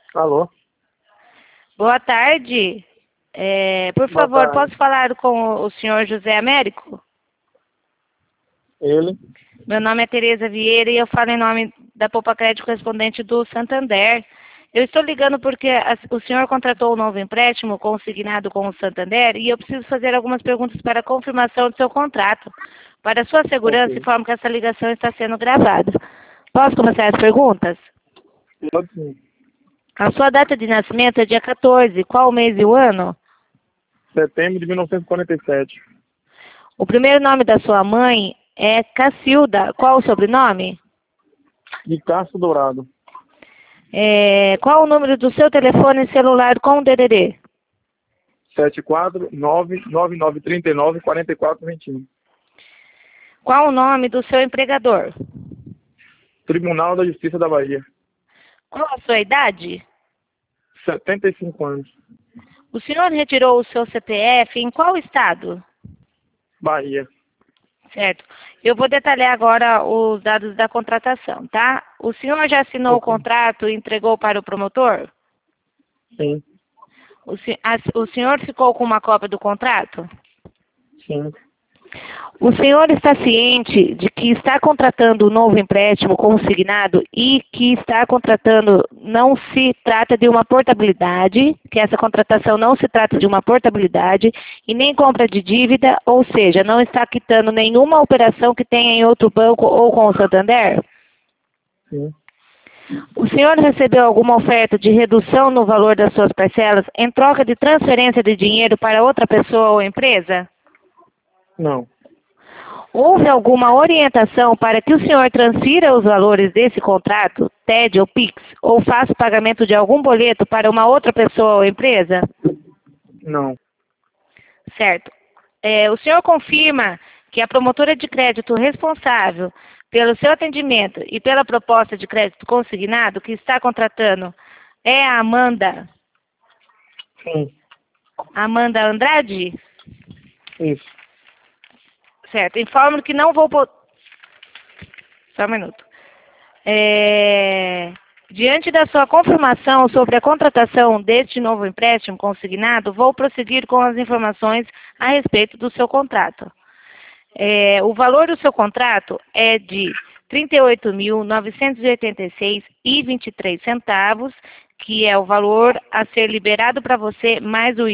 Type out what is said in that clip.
Alô? Boa tarde. Por Boa favor, tarde. posso falar com o senhor José Américo? Ele? Meu nome é Tereza Vieira e eu falo em nome da Poupa Crédito correspondente do Santander. Eu estou ligando porque o senhor contratou um novo empréstimo consignado com o Santander e eu preciso fazer algumas perguntas para confirmação do seu contrato. Para sua segurança, Ok. informo que essa ligação está sendo gravada. Posso começar as perguntas? Pode sim. A sua data de nascimento é dia 14. Qual o mês e o ano? Setembro de 1947. O primeiro nome da sua mãe é Cacilda. Qual o sobrenome? De Castro Dourado. Qual o número do seu telefone celular com o DDD? 74999394421. Qual o nome do seu empregador? Tribunal da Justiça da Bahia. Qual a sua idade? 75 anos. O senhor retirou o seu CPF em qual estado? Bahia. Certo. Eu vou detalhar agora os dados da contratação, tá? O senhor já assinou o Ok. contrato e entregou para o promotor? Sim. O senhor ficou com uma cópia do contrato? Sim. O senhor está ciente de que está contratando um novo empréstimo consignado e que está contratando, não se trata de uma portabilidade, que essa contratação não se trata de uma portabilidade e nem compra de dívida, ou seja, não está quitando nenhuma operação que tenha em outro banco ou com o Santander? Sim. O senhor recebeu alguma oferta de redução no valor das suas parcelas em troca de transferência de dinheiro para outra pessoa ou empresa? Não. Houve alguma orientação para que o senhor transfira os valores desse contrato, TED ou PIX, ou faça o pagamento de algum boleto para uma outra pessoa ou empresa? Não. Certo. O senhor confirma que a promotora de crédito responsável pelo seu atendimento e pela proposta de crédito consignado que está contratando é a Sim. Amanda Andrade? Isso. Certo. Informo que não vou... Só um minuto. Diante da sua confirmação sobre a contratação deste novo empréstimo consignado, vou prosseguir com as informações a respeito do seu contrato. O valor do seu contrato é de R$ 38.986,23, que é o valor a ser liberado para você mais o